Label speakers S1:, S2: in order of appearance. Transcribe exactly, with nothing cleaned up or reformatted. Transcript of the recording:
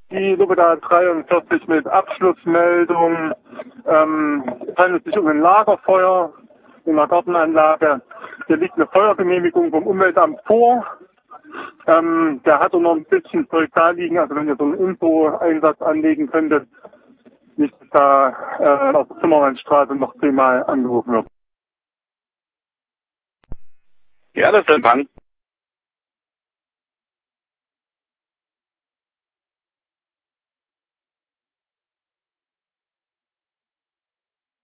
S1: die Lubeda dreiundvierzig mit Abschlussmeldung. Ähm, es handelt sich um ein Lagerfeuer in einer Gartenanlage. Hier liegt eine Feuergenehmigung vom Umweltamt vor. Ähm, der hat auch noch ein bisschen Zeug da liegen, also wenn ihr so einen Info-Einsatz anlegen könntet, nicht, dass da äh, auf der Zimmermannstraße noch zehnmal angerufen wird.
S2: Ja, das ist Empfang.